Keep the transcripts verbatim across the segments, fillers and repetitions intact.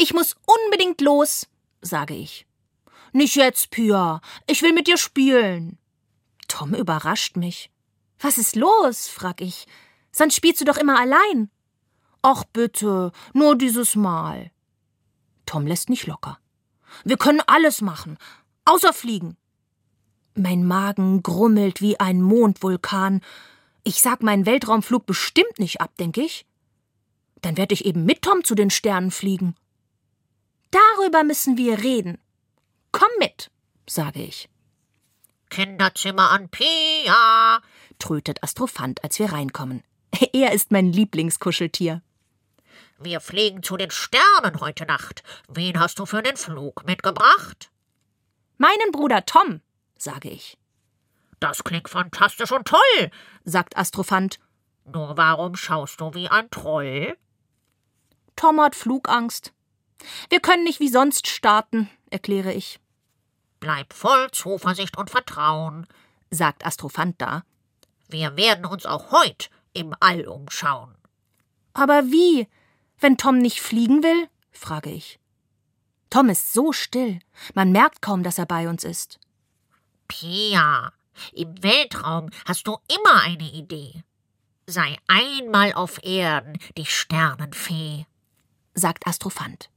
Ich muss unbedingt los, sage ich. Nicht jetzt, Pia. Ich will mit dir spielen. Tom überrascht mich. Was ist los, frag ich. Sonst spielst du doch immer allein. Ach bitte, nur dieses Mal. Tom lässt nicht locker. Wir können alles machen, außer fliegen. Mein Magen grummelt wie ein Mondvulkan. Ich sag meinen Weltraumflug bestimmt nicht ab, denk ich. Dann werde ich eben mit Tom zu den Sternen fliegen. Darüber müssen wir reden. Komm mit, sage ich. Kinderzimmer an Pia, trötet Astrophant, als wir reinkommen. Er ist mein Lieblingskuscheltier. Wir fliegen zu den Sternen heute Nacht. Wen hast du für den Flug mitgebracht? Meinen Bruder Tom, sage ich. Das klingt fantastisch und toll, sagt Astrophant. Nur warum schaust du wie ein Troll? Tom hat Flugangst. Wir können nicht wie sonst starten, erkläre ich. Bleib voll Zuversicht und Vertrauen, sagt Astrophant da. Wir werden uns auch heute im All umschauen. Aber wie, wenn Tom nicht fliegen will? Frage ich. Tom ist so still, man merkt kaum, dass er bei uns ist. Pia, im Weltraum hast du immer eine Idee. Sei einmal auf Erden die Sternenfee, sagt Astrophant.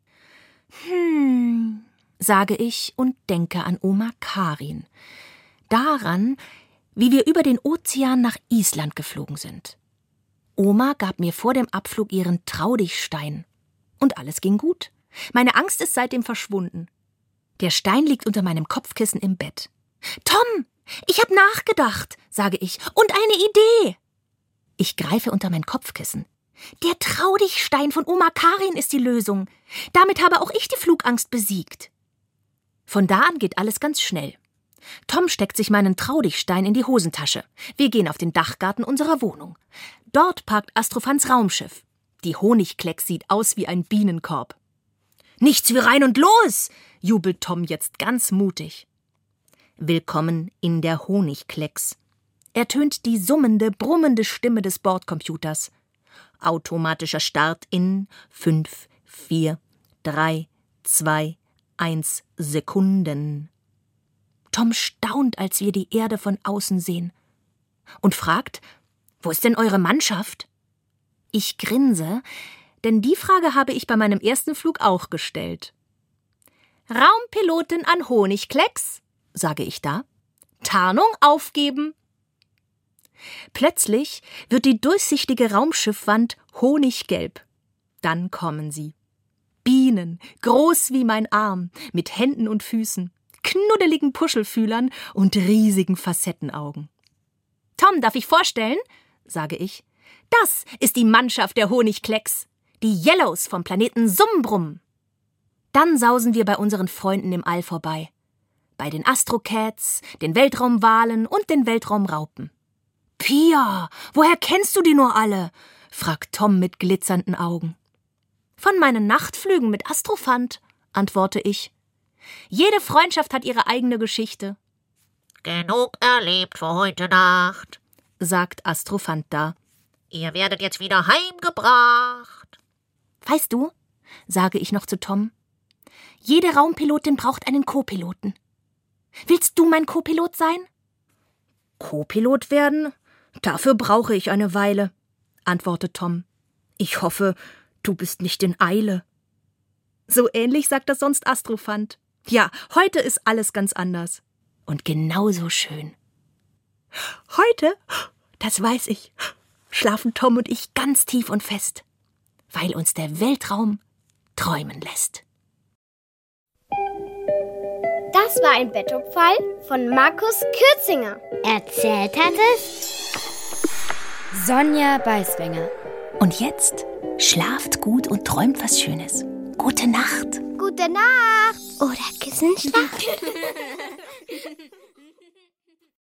Hm, sage ich und denke an Oma Karin. Daran, wie wir über den Ozean nach Island geflogen sind. Oma gab mir vor dem Abflug ihren Trau-dich-Stein. Und alles ging gut. Meine Angst ist seitdem verschwunden. Der Stein liegt unter meinem Kopfkissen im Bett. Tom, ich hab nachgedacht, sage ich, und eine Idee. Ich greife unter mein Kopfkissen. Der Trau-dich-Stein von Oma Karin ist die Lösung. Damit habe auch ich die Flugangst besiegt. Von da an geht alles ganz schnell. Tom steckt sich meinen Trau-dich-Stein in die Hosentasche. Wir gehen auf den Dachgarten unserer Wohnung. Dort parkt Astrophants Raumschiff. Die Honigklecks sieht aus wie ein Bienenkorb. Nichts wie rein und los, jubelt Tom jetzt ganz mutig. Willkommen in der Honigklecks. Ertönt die summende, brummende Stimme des Bordcomputers. Automatischer Start in fünf, vier, drei, zwei, eins Sekunden. Tom staunt, als wir die Erde von außen sehen. Und fragt, wo ist denn eure Mannschaft? Ich grinse, denn die Frage habe ich bei meinem ersten Flug auch gestellt. Raumpilotin an Honigklecks, sage ich da. Tarnung aufgeben. Plötzlich wird die durchsichtige Raumschiffwand honiggelb. Dann kommen sie. Bienen, groß wie mein Arm, mit Händen und Füßen, knuddeligen Puschelfühlern und riesigen Facettenaugen. Tom, darf ich vorstellen? Sage ich. Das ist die Mannschaft der Honigklecks, die Yellows vom Planeten Summbrumm. Dann sausen wir bei unseren Freunden im All vorbei. Bei den Astrocats, den Weltraumwalen und den Weltraumraupen. Pia, woher kennst du die nur alle? Fragt Tom mit glitzernden Augen. Von meinen Nachtflügen mit Astrophant, antworte ich. Jede Freundschaft hat ihre eigene Geschichte. Genug erlebt für heute Nacht, sagt Astrophant da. Ihr werdet jetzt wieder heimgebracht. Weißt du, sage ich noch zu Tom, jede Raumpilotin braucht einen Co-Piloten. Willst du mein Co-Pilot sein? Co-Pilot werden? Dafür brauche ich eine Weile, antwortet Tom. Ich hoffe, du bist nicht in Eile. So ähnlich sagt das sonst Astrophant. Ja, heute ist alles ganz anders. Und genauso schön. Heute, das weiß ich, schlafen Tom und ich ganz tief und fest, weil uns der Weltraum träumen lässt. Das war ein Betto-Fall von Markus Kürzinger. Erzählt hat es Sonja Beiswenger. Und jetzt schlaft gut und träumt was Schönes. Gute Nacht. Gute Nacht. Oder Kissenschlacht.